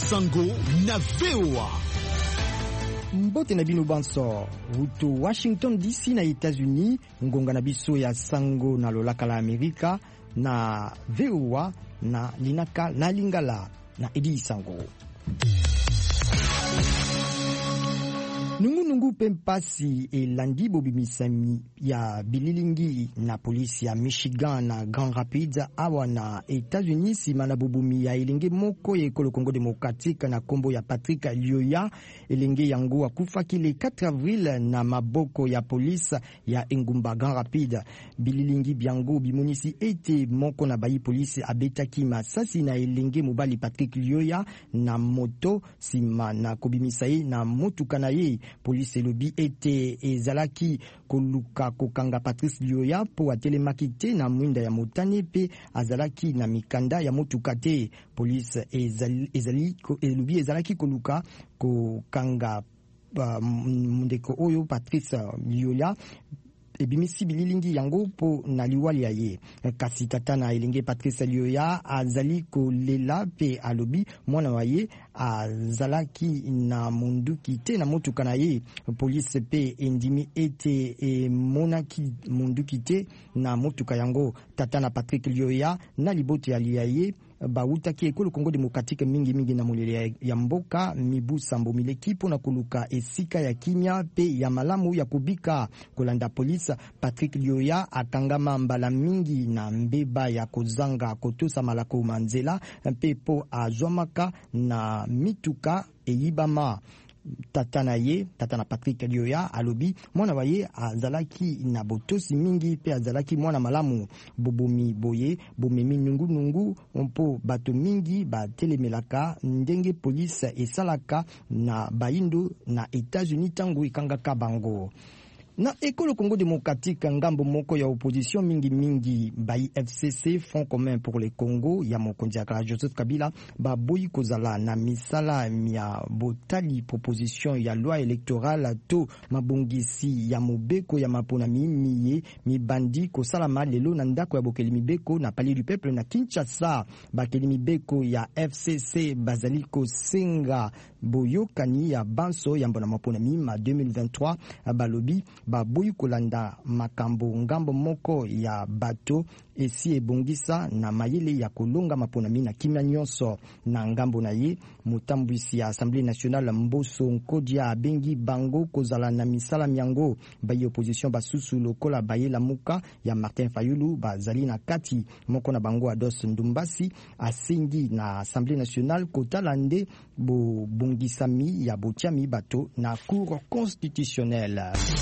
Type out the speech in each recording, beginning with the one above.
Sango na VOA. Mbote na bino banso uto Washington DC na États-Unis ngonga na biso ya Sango na lolaka la Amerika na VOA na linaka na lingala na Edi Sango. Nungu pempasi elandi bobimisami ya bililingi na polisi ya Michigan na Grand Rapids awa na États-Unis sima na bobumi ya elenge moko ya ekolo Congo Démocratique na kombo ya Patrick Lioya. Elenge yango akufaki le 4 avril na maboko ya polisi ya Engumba Grand Rapids. Bililingi biango bimonisi ete moko na bayi polisi abetaki masasi na elenge mobali Patrick Lioya na moto sima na kobimisaye na motuka na ye. Police elobi ete ezalaki koluka kokanga Patrice Lioya po atelemaki te na mwinda ya motane pe azalaki na mikanda ya motuka te. Police elobi ezalaki koluka kokanga ndeko oyo Patrice Lioya ebimisi bililingi yango po na liwali ya ye. Kasi tata na elenge Patrice Lioya azali kolela pe alobi mwana wa ye azalaki na munduki te na motuka na ye. Police pe endimi ete monaki munduki te na motuka yango. Tata na Patrick Lioya na libote ya ye bautaki ekolo Congo Démocratique mingi na molele ya mboka mibu sambo mileki pona koluka esika ya kimia pe ya malamu ya kubika. Kolanda polisi Patrick Lioya akangama mbala mingi na mbeba ya kozanga kotosa malako manzela pe po azwamaka na mituka eyibama. Tata na Patrick Lioya alobi mwana wa ye azalaki na botosi mingi pe azalaki mwana malamu. Bobomi boye bomemi nungu mpo bato mingi batelemelaka ndenge polisi esalaka na bayindo na États-Unis tango ikangaka bango. Na ekolo Congo Démocratique ngambo moko ya opposition mingi bayi FCC Front Commun pour le Congo ya mokonzi ya Joseph Kabila baboyi kozala na misala ya botali proposition ya loi électorale to mabongisi ya mobeko ya mapona miye mibandi kosalama lelo na ndako ya bokeli mibeko na Palais du Peuple na Kinshasa. Bakeli mibeko ya FCC bazali kosenga boyokani ya banso ya mbona mapona mima 2023 balobi baboyi kolanda makambo ngambo moko ya bato esi ebongisa na mayele ya kolonga maponami na kimia nyonso. Na ngambo na ye mutambwisi ya Assemblée nationale Mboso Nkodia abengi bango kozala na misala miango. Bayi opposition basusu lokola bayela muka ya Martin Fayulu bazali na kati moko na bango Ados Ndumbasi asengi na Assemblée nationale kotalande bo bongisami ya botiami bato na cour constitutionnelle.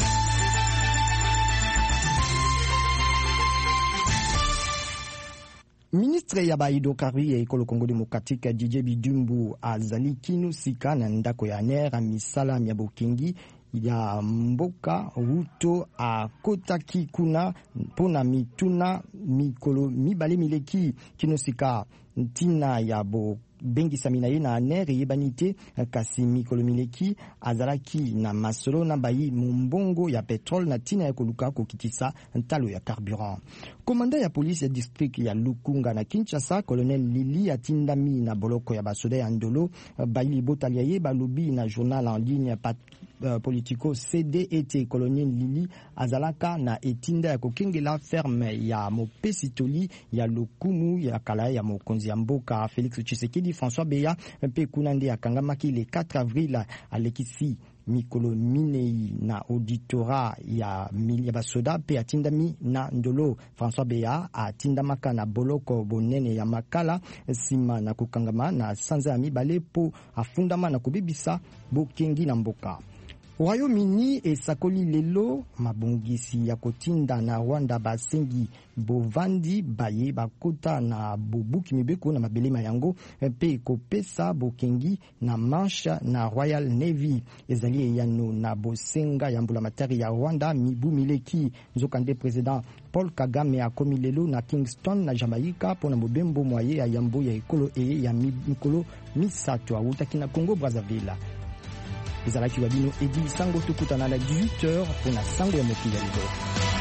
Ministre ya hydrocarbures ya ekolo Congo Démocratique DJ Bidumbu azali kinu sika na ndako ya NER misala ya bokengi ya mboka wuto akotaki kuna pona mituna mikolo mibale mileki kinu sika ntina ya bo bengi samina ye na NER yebanite kasi mikolo mileki azalaki na masolo na bayi mumbongo ya petrol na tina ya koluka kokitisa ntalo ya carburant. Komanda ya polisi ya district ya Lukunga na Kinshasa Colonel Lili atindami na boloko ya basoda ya Ndolo bayi botalia ye balobi na journal en ligne Politico CD ete Colonel Lili azalaka na etinda ya kokengela ferme ya mopesitoli ya Lokumu ya kala ya mokonzi ya mboka Félix Tshisekedi François Beya mpe kunande akangamaki le 4 avril alekisi mikolo minei na auditora ya basoda pe atindami na Ndolo. François Beya atindamaka na boloko bonene ya makala sima na kokangama na sanza ya mibale po afundama na kubibisa bokengi na mboka. Royaume-Uni esakoli lelo mabongisi ya kotinda na Rwanda basengi bovandi baye bakota na bobuki mibeko na mabelema yango pe kopesa bokengi na Manche na Royal Navy ezali yano na bosenga ya mbula matari ya Rwanda mibu mileki. Nzokande president Paul Kagame akomi lelo na Kingston na Jamaica pona mobembo moye ya yambo ya ekolo ya mikolo misato awutaki na Congo Brazzaville. Ezalaki wabino Edi Sango tukutana na 18h pour na Sango ya mokili ya lelo.